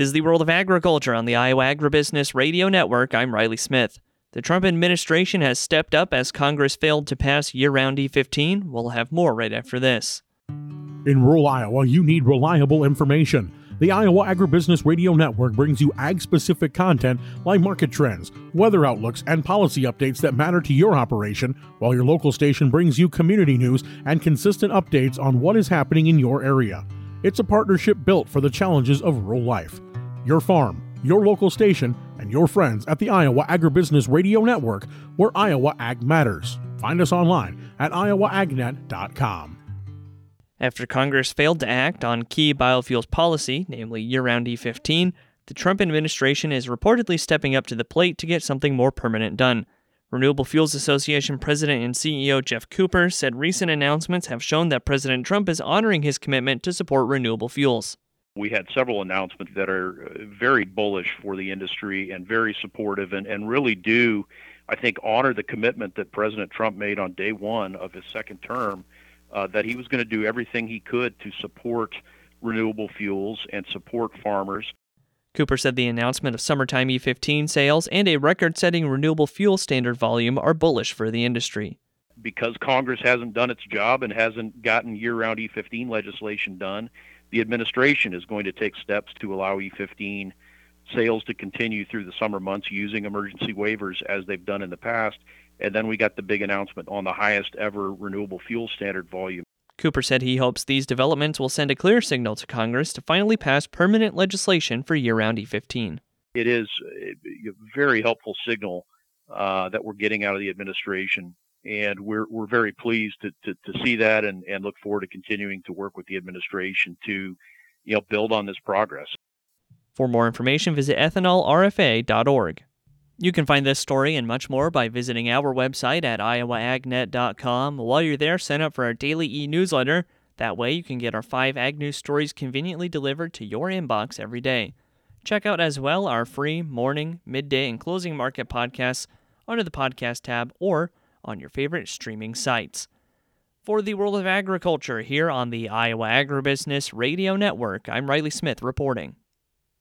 This is the World of Agriculture on the Iowa Agribusiness Radio Network. I'm Riley Smith. The Trump administration has stepped up as Congress failed to pass year-round E15. We'll have more right after this. In rural Iowa, you need reliable information. The Iowa Agribusiness Radio Network brings you ag-specific content like market trends, weather outlooks, and policy updates that matter to your operation, while your local station brings you community news and consistent updates on what is happening in your area. It's a partnership built for the challenges of rural life. Your farm, your local station, and your friends at the Iowa Agribusiness Radio Network, where Iowa Ag matters. Find us online at iowaagnet.com. After Congress failed to act on key biofuels policy, namely year-round E15, the Trump administration is reportedly stepping up to the plate to get something more permanent done. Renewable Fuels Association President and CEO Jeff Cooper said recent announcements have shown that President Trump is honoring his commitment to support renewable fuels. We had several announcements that are very bullish for the industry and very supportive and really do, I think, honor the commitment that President Trump made on day one of his second term, that he was going to do everything he could to support renewable fuels and support farmers. Cooper said the announcement of summertime E15 sales and a record-setting renewable fuel standard volume are bullish for the industry. Because Congress hasn't done its job and hasn't gotten year-round E15 legislation done, the administration is going to take steps to allow E15 sales to continue through the summer months using emergency waivers as they've done in the past. And then we got the big announcement on the highest ever renewable fuel standard volume. Cooper said he hopes these developments will send a clear signal to Congress to finally pass permanent legislation for year-round E15. It is a very helpful signal that we're getting out of the administration, and we're very pleased to see that and look forward to continuing to work with the administration to build on this progress. For more information, visit ethanolrfa.org. You can find this story and much more by visiting our website at iowaagnet.com. While you're there, sign up for our daily e-newsletter. That way you can get our 5 ag news stories conveniently delivered to your inbox every day. Check out as well our free morning, midday, and closing market podcasts under the podcast tab or on your favorite streaming sites. For the World of Agriculture here on the Iowa Agribusiness Radio Network, I'm Riley Smith reporting.